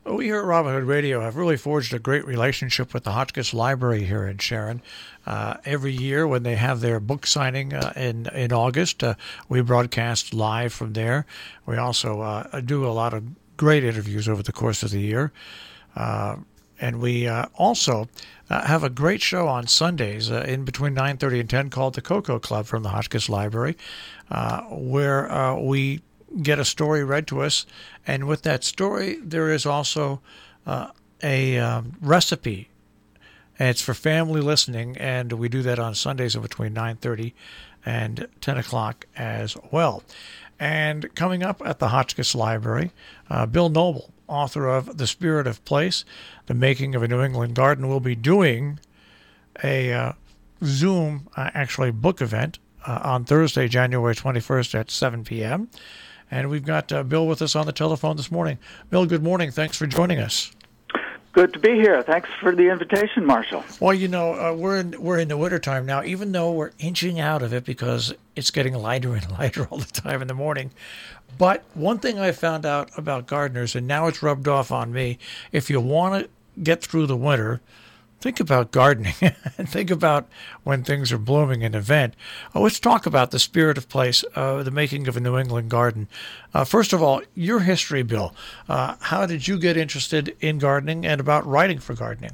We here at Robin Hood Radio have really forged a great relationship with the Hotchkiss Library here in Sharon. Every year when they have their book signing in August, we broadcast live from there. We also do a lot of great interviews over the course of the year. And we also have a great show on Sundays in between 9:30 and 10 called the Cocoa Club from the Hotchkiss Library, where we get a story read to us, and with that story there is also a recipe, and it's for family listening, and we do that on Sundays in between 9:30 and 10 o'clock as well. And coming up at the Hotchkiss Library, Bill Noble, author of The Spirit of Place, The Making of a New England Garden, will be doing a Zoom, actually book event on Thursday, January 21st at 7 p.m., and we've got Bill with us on the telephone this morning. Bill, good morning. Thanks for joining us. Good to be here. Thanks for the invitation, Marshall. Well, you know, we're in the wintertime now, even though we're inching out of it because it's getting lighter and lighter all the time in the morning. But one thing I found out about gardeners, and now it's rubbed off on me, if you want to get through the winter, think about gardening and think about when things are blooming in event. Let's talk about The Spirit of Place, the making of a New England garden. First of all, your history, Bill. How did you get interested in gardening and about writing for gardening?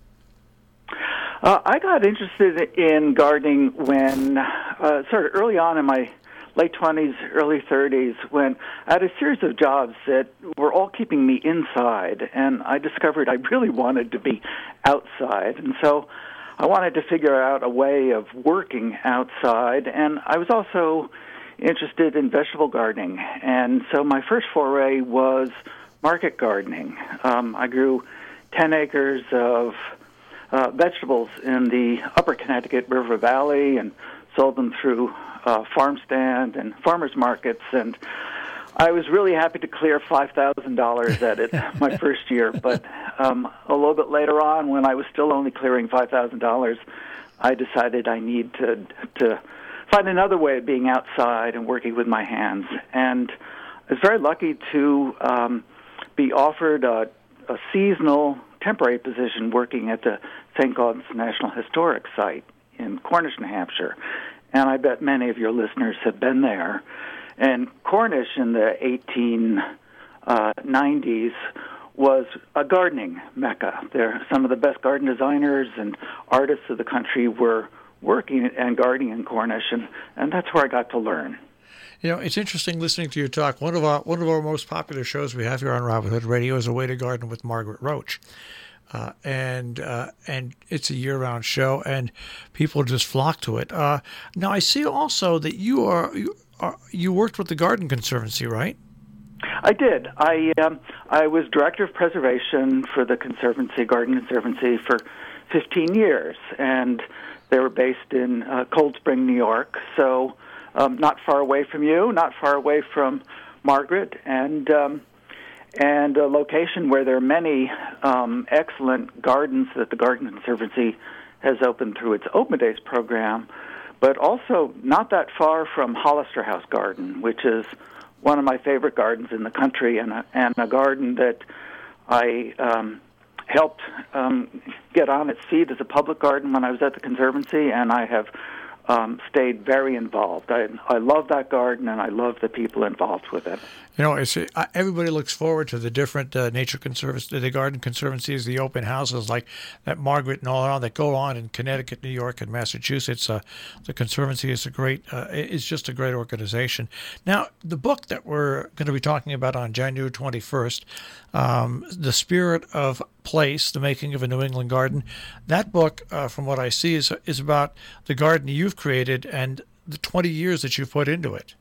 I got interested in gardening when, sort of early on in my late 20s, early 30s, when I had a series of jobs that were all keeping me inside, and I discovered I really wanted to be outside. And so I wanted to figure out a way of working outside, and I was also interested in vegetable gardening. And so my first foray was market gardening. I grew 10 acres of vegetables in the upper Connecticut River Valley and sold them through farm stand and farmers markets, and I was really happy to clear $5,000 at it my first year. But a little bit later on, when I was still only clearing $5,000, I decided I need to find another way of being outside and working with my hands. And I was very lucky to be offered a seasonal temporary position working at the St. Gaudens National Historic Site in Cornish, New Hampshire. And I bet many of your listeners have been there. And Cornish in the 1890s was a gardening mecca. Some of the best garden designers and artists of the country were working and gardening in Cornish, and that's where I got to learn. You know, it's interesting listening to you talk. One of our most popular shows we have here on Robin Hood Radio is A Way to Garden with Margaret Roach. And it's a year-round show, and people just flock to it. Now, I see also that you worked with the Garden Conservancy, right? I did. I was director of preservation for the Garden Conservancy, for 15 years, and they were based in Cold Spring, New York. So, not far away from you, not far away from Margaret, and a location where there are many excellent gardens that the Garden Conservancy has opened through its Open Days program, but also not that far from Hollister House Garden, which is one of my favorite gardens in the country, and a garden that I helped get on its feet as a public garden when I was at the Conservancy, and I have stayed very involved. I love that garden, and I love the people involved with it. You know, everybody looks forward to the different nature conservancies, the garden conservancies, the open houses like that Margaret and all around that go on in Connecticut, New York, and Massachusetts. The Conservancy is it's just a great organization. Now, the book that we're going to be talking about on January 21st, The Spirit of Place, The Making of a New England Garden, that book, from what I see, is about the garden you've created and the 20 years that you've put into it.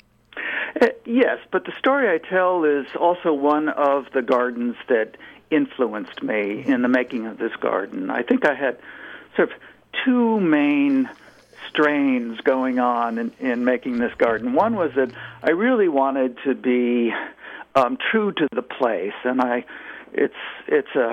Yes, but the story I tell is also one of the gardens that influenced me in the making of this garden. I think I had sort of two main strains going on in making this garden. One was that I really wanted to be true to the place, and it's a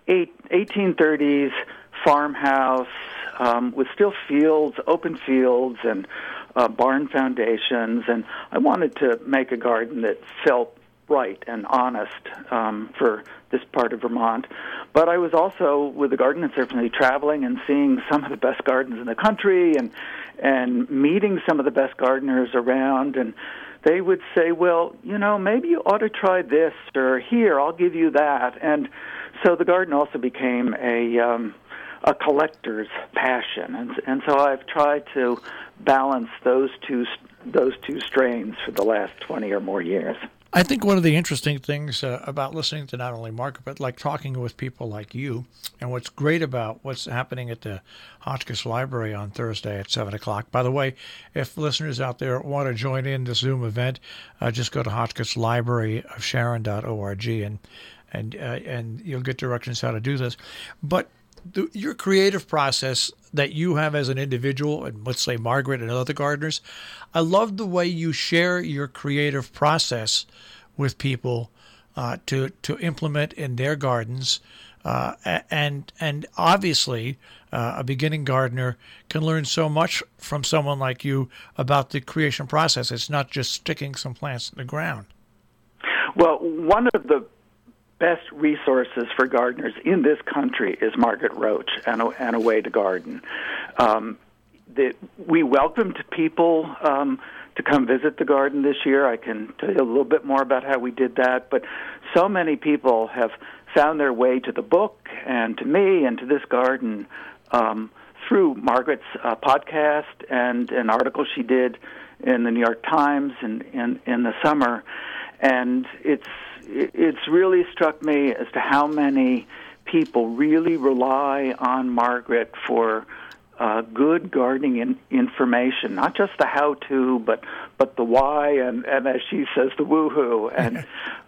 1830s farmhouse with still fields, open fields, and barn foundations, and I wanted to make a garden that felt right and honest for this part of Vermont. But I was also with the Garden Conservancy traveling and seeing some of the best gardens in the country and meeting some of the best gardeners around, and they would say, well, maybe you ought to try this, or here, I'll give you that. And so the garden also became a collector's passion, and so I've tried to balance those two strains for the last 20 or more years. I think one of the interesting things about listening to not only Margaret, but like talking with people like you, and what's great about what's happening at the Hotchkiss Library on Thursday at 7 o'clock. By the way, if listeners out there want to join in the Zoom event, just go to hotchkisslibraryofsharon.org and you'll get directions how to do this. But your creative process that you have as an individual, and let's say Margaret and other gardeners, I love the way you share your creative process with people to implement in their gardens. And obviously, a beginning gardener can learn so much from someone like you about the creation process. It's not just sticking some plants in the ground. Well, one of the best resources for gardeners in this country is Margaret Roach and A Way to Garden. We welcomed people to come visit the garden this year. I can tell you a little bit more about how we did that, but so many people have found their way to the book and to me and to this garden through Margaret's podcast and an article she did in the New York Times in the summer. And it's really struck me as to how many people really rely on Margaret for good gardening information, not just the how-to, but the why, and as she says, the woo-hoo. And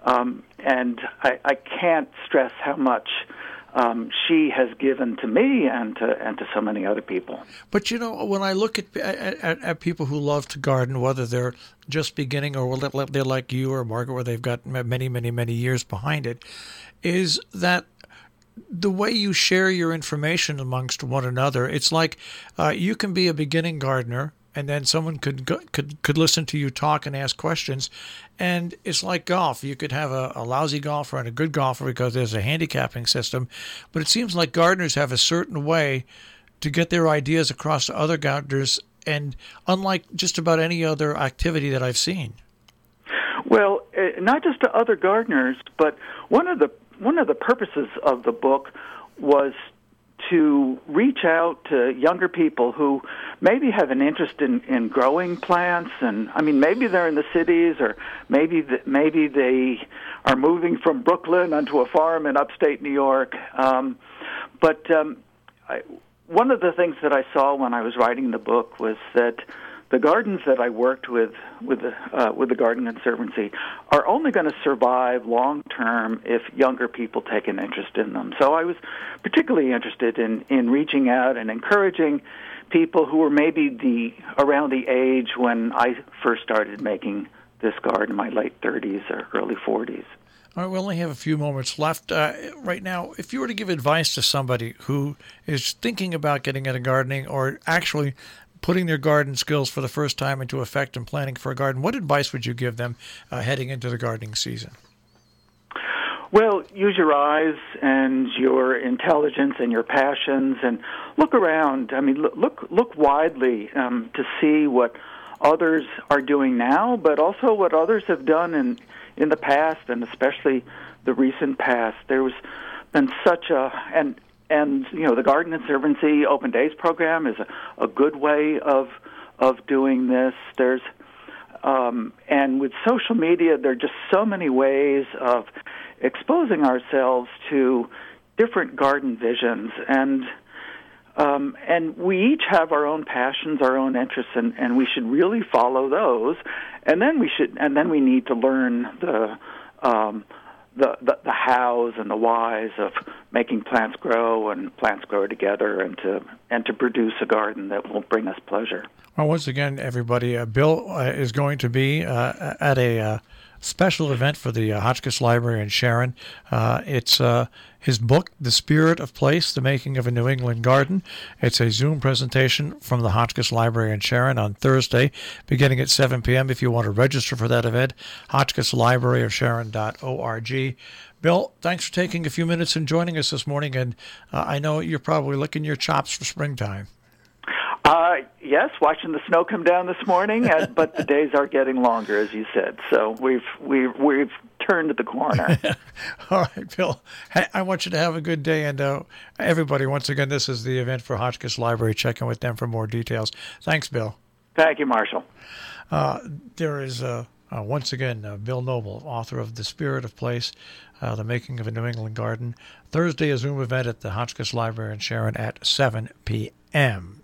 I can't stress how much she has given to me and to so many other people. But when I look at people who love to garden, whether they're just beginning or they're like you or Margaret, where they've got many, many, many years behind it, is that the way you share your information amongst one another, it's like you can be a beginning gardener, and then someone could listen to you talk and ask questions, and it's like golf. You could have a lousy golfer and a good golfer because there's a handicapping system, but it seems like gardeners have a certain way to get their ideas across to other gardeners, and unlike just about any other activity that I've seen. Well, not just to other gardeners, but one of the purposes of the book was to reach out to younger people who maybe have an interest in growing plants, and I mean maybe they're in the cities, or maybe they are moving from Brooklyn onto a farm in upstate New York. But one of the things that I saw when I was writing the book was that the gardens that I worked with the Garden Conservancy are only going to survive long term if younger people take an interest in them. So I was particularly interested in reaching out and encouraging people who were maybe around the age when I first started making this garden, my late 30s or early 40s. All right, we only have a few moments left right now. If you were to give advice to somebody who is thinking about getting into gardening or actually putting their garden skills for the first time into effect and planning for a garden, what advice would you give them heading into the gardening season? Well, use your eyes and your intelligence and your passions, and look around. I mean, look widely to see what others are doing now, but also what others have done in the past, and especially the recent past. There's been such and the Garden Conservancy Open Days program is a good way of doing this. There's and with social media, there are just so many ways of exposing ourselves to different garden visions, and we each have our own passions, our own interests, and we should really follow those. And then we need to learn the hows and the whys of making plants grow and plants grow together, and to produce a garden that will bring us pleasure. Well, once again, everybody, Bill is going to be at a special event for the Hotchkiss Library in Sharon. It's his book, The Spirit of Place, The Making of a New England Garden. It's a Zoom presentation from the Hotchkiss Library in Sharon on Thursday, beginning at 7 p.m. If you want to register for that event, hotchkisslibraryofsharon.org. Bill, thanks for taking a few minutes and joining us this morning, and I know you're probably licking your chops for springtime. Yes, watching the snow come down this morning, but the days are getting longer, as you said. So we've turned the corner. All right, Bill. Hey, I want you to have a good day, and everybody, once again, this is the event for Hotchkiss Library. Check in with them for more details. Thanks, Bill. Thank you, Marshall. There is once again Bill Noble, author of The Spirit of Place, The Making of a New England Garden. Thursday, a Zoom event at the Hotchkiss Library in Sharon at 7 p.m.